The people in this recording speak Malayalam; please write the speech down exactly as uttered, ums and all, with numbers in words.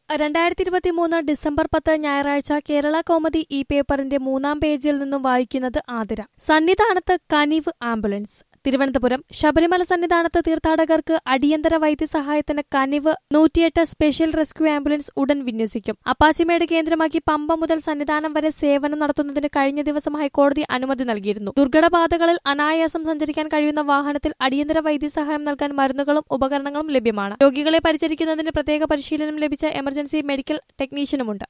രണ്ടായിരത്തി ഇരുപത്തി മൂന്ന് ഡിസംബർ പത്ത് ഞായറാഴ്ച കേരള കൗമുദി ഈ പേപ്പറിന്റെ മൂന്നാം പേജിൽ നിന്നും വായിക്കുന്നത് ആതിര. സന്നിധാനത്ത് കനിവ് ആംബുലൻസ്. തിരുവനന്തപുരം ശബരിമല സന്നിധാനത്ത് തീർത്ഥാടകർക്ക് അടിയന്തര വൈദ്യസഹായത്തിന് കനിവ് നൂറ്റിയെട്ട് സ്പെഷ്യൽ റെസ്ക്യൂ ആംബുലൻസ് ഉടൻ വിന്യസിക്കും. അപ്പാച്ചിമേട് കേന്ദ്രമാക്കി പമ്പ മുതൽ സന്നിധാനം വരെ സേവനം നടത്തുന്നതിന് കഴിഞ്ഞ ദിവസം ഹൈക്കോടതി അനുമതി നൽകിയിരുന്നു. ദുർഘടപാതകളിൽ അനായാസം സഞ്ചരിക്കാൻ കഴിയുന്ന വാഹനത്തിൽ അടിയന്തര വൈദ്യസഹായം നൽകാൻ മരുന്നുകളും ഉപകരണങ്ങളും ലഭ്യമാണ്. രോഗികളെ പരിചരിക്കുന്നതിന് പ്രത്യേക പരിശീലനം ലഭിച്ച എമർജൻസി മെഡിക്കൽ ടെക്നീഷ്യനുമുണ്ട്.